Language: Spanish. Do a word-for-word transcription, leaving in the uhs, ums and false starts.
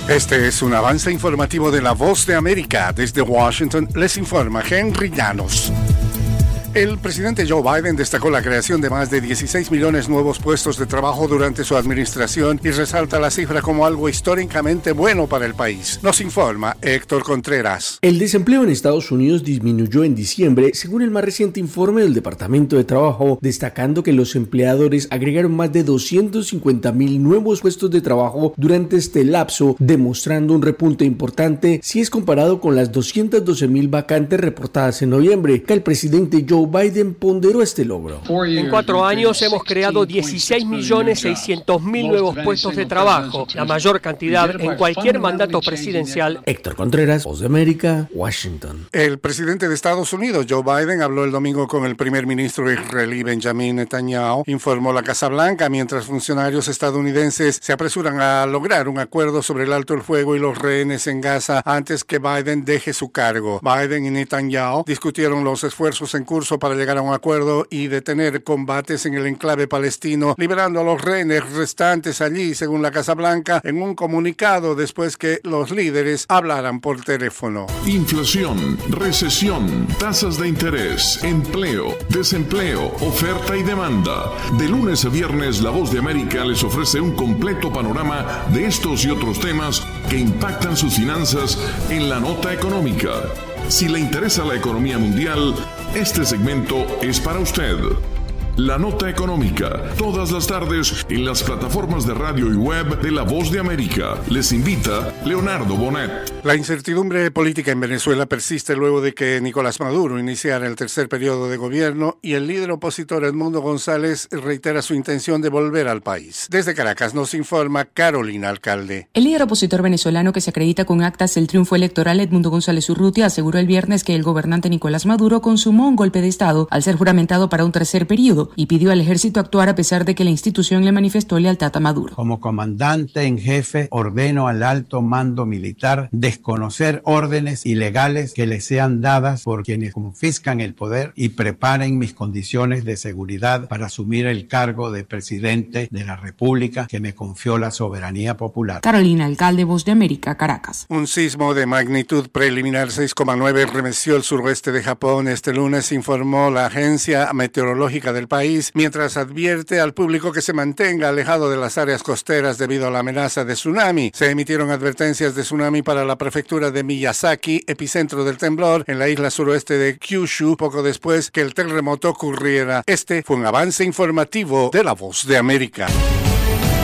Este es un avance informativo de La Voz de América. Desde Washington les informa Henry Llanos. El presidente Joe Biden destacó la creación de más de dieciséis millones nuevos puestos de trabajo durante su administración y resalta la cifra como algo históricamente bueno para el país. Nos informa Héctor Contreras. El desempleo en Estados Unidos disminuyó en diciembre, según el más reciente informe del Departamento de Trabajo, destacando que los empleadores agregaron más de doscientos cincuenta mil nuevos puestos de trabajo durante este lapso, demostrando un repunte importante si es comparado con las doscientas doce mil vacantes reportadas en noviembre, que el presidente Joe Biden ponderó este logro. En cuatro años hemos creado dieciséis millones seiscientos mil nuevos puestos de trabajo, la mayor cantidad en cualquier mandato presidencial. Héctor Contreras, Voz de América, Washington. El presidente de Estados Unidos, Joe Biden, habló el domingo con el primer ministro israelí Benjamin Netanyahu, informó la Casa Blanca, mientras funcionarios estadounidenses se apresuran a lograr un acuerdo sobre el alto el fuego y los rehenes en Gaza antes que Biden deje su cargo. Biden y Netanyahu discutieron los esfuerzos en curso para llegar a un acuerdo y detener combates en el enclave palestino, liberando a los rehenes restantes allí, según la Casa Blanca, en un comunicado después que los líderes hablaran por teléfono. Inflación, recesión, tasas de interés, empleo, desempleo, oferta y demanda. De lunes a viernes, La Voz de América les ofrece un completo panorama de estos y otros temas que impactan sus finanzas en la nota económica. Si le interesa la economía mundial, este segmento es para usted. La Nota Económica, todas las tardes en las plataformas de radio y web de La Voz de América. Les invita Leonardo Bonet. La incertidumbre política en Venezuela persiste luego de que Nicolás Maduro iniciara el tercer periodo de gobierno y el líder opositor Edmundo González reitera su intención de volver al país. Desde Caracas nos informa Carolina Alcalde. El líder opositor venezolano que se acredita con actas del triunfo electoral, Edmundo González Urrutia, aseguró el viernes que el gobernante Nicolás Maduro consumó un golpe de Estado al ser juramentado para un tercer periodo y pidió al ejército actuar a pesar de que la institución le manifestó lealtad a Maduro. Como comandante en jefe, ordeno al alto mando militar desconocer órdenes ilegales que le sean dadas por quienes confiscan el poder y preparen mis condiciones de seguridad para asumir el cargo de presidente de la República que me confió la soberanía popular. Carolina Alcalde, Voz de América, Caracas. Un sismo de magnitud preliminar seis coma nueve remeció el suroeste de Japón este lunes, informó la agencia meteorológica del país, mientras advierte al público que se mantenga alejado de las áreas costeras debido a la amenaza de tsunami. Se emitieron advertencias de tsunami para la prefectura de Miyazaki, epicentro del temblor, en la isla suroeste de Kyushu, poco después que el terremoto ocurriera. Este fue un avance informativo de La Voz de América.